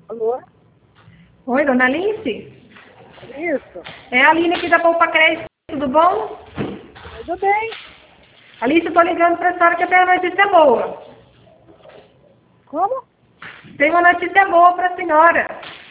Alô? Oi, dona Alice? Isso. É a Aline aqui da Poupa Crédito, tudo bom? Tudo bem. Alice, eu tô ligando pra senhora que eu tenho uma notícia boa. Como? Tem uma notícia boa pra senhora.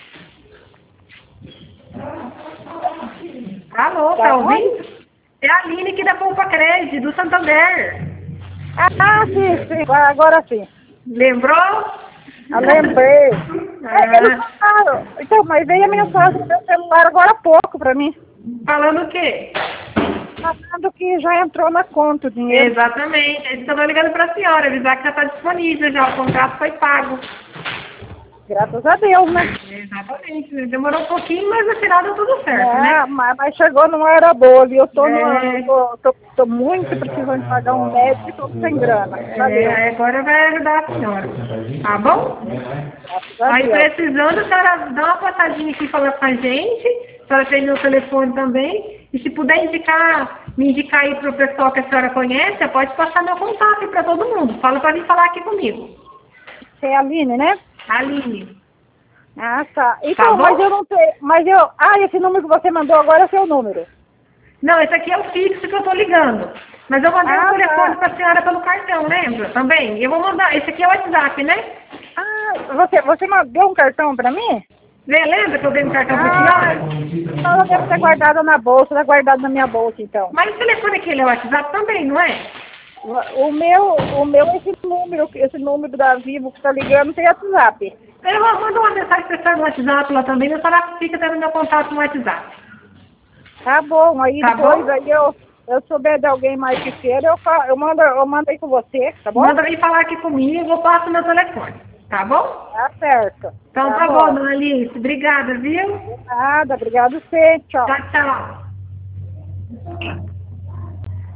Alô, tá Da ouvindo? É a Aline aqui da Poupa Crédito, do Santander. Ah, sim. Agora sim. Lembrou? Eu lembrei. Eles Ah, falaram. Então, mas veio a mensagem do meu celular agora há pouco pra mim. falando o quê? Falando que já entrou na conta o dinheiro. Exatamente. É isso que eu tô ligando pra senhora, avisar que já tá disponível já, o contrato foi pago. Graças a Deus, né? Exatamente, né? Demorou um pouquinho, mas no final deu tudo certo, né? Mas chegou numa hora boa, viu? Eu tô, É, tô muito precisando pagar um médico e tô sem grana. Valeu. agora vai ajudar a senhora. Tá bom? Graças a Aí Deus. precisando, a senhora dá uma passadinha aqui e fala com a gente. A senhora tem meu telefone também. E se puder me indicar aí pro pessoal que a senhora conhece, pode passar meu contato aí pra todo mundo. Fala pra vir falar aqui comigo. Você é a Aline, né? Aline. Ah, tá. Tá Então, mas bom? eu não sei. Esse número que você mandou agora é seu número. Não, esse aqui é o fixo que eu tô ligando. Mas eu mandei um Ah, telefone tá. pra senhora pelo cartão, lembra? Também. Eu vou mandar. Esse aqui é o WhatsApp, né? Ah, você mandou um cartão pra mim? Lembra que eu dei um cartão pra Ah, senhora? então eu devo ter guardado na bolsa, tá guardado na minha bolsa, então. Mas o telefone aqui ele é o WhatsApp também, não é? O meu esse número da Vivo que tá ligando tem WhatsApp. Eu vou mandar uma mensagem pra senhora no WhatsApp lá também, a senhora fica tendo meu contato no WhatsApp. Tá bom, aí Tá depois bom? aí eu souber de alguém mais que queira, eu mando aí com você, tá bom? Manda vir falar aqui comigo, eu passo meu telefone. Tá bom? Tá certo. Então Tá tá bom, bom. dona Alice. Obrigada, viu? Nada, obrigado você, tchau. Tchau, tchau.